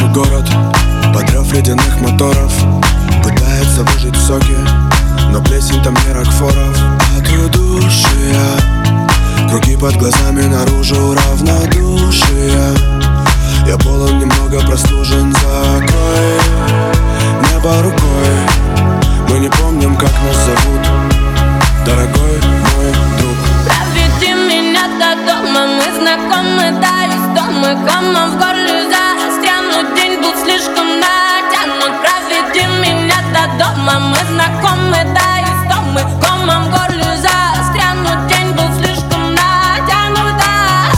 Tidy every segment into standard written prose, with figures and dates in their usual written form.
город под рев ледяных моторов пытается выжить соки, но плесень там не Рокфоров. От удушья круги под глазами, наружу равнодушие. Я полон, немного простужен, закрой небо рукой. Мы не помним, как нас зовут, дорогой мой друг. Проведи меня до дома, мы знакомы, да, из дома. Комом в горле застрянут, день был слишком натянут. Проведи меня до дома, мы знакомы, да, из дома. Комом в горле застрянут, день был слишком натянут, да.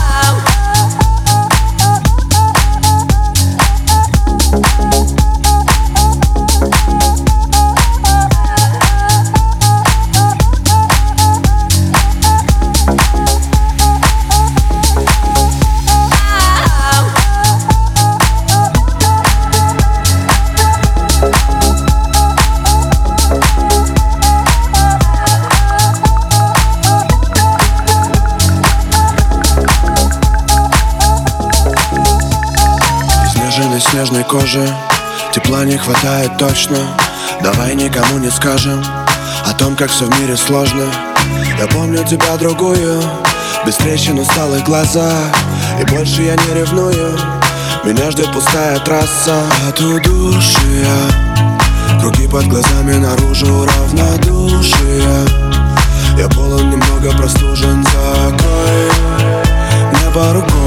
Снежной кожи тепла не хватает точно. Давай никому не скажем о том, как все в мире сложно. Я помню тебя другую, без трещин, усталых глаза. И больше я не ревную, меня ждет пустая трасса. От удушья круги под глазами, наружу равнодушие. Я полон, немного простужен, закрой небо рукой.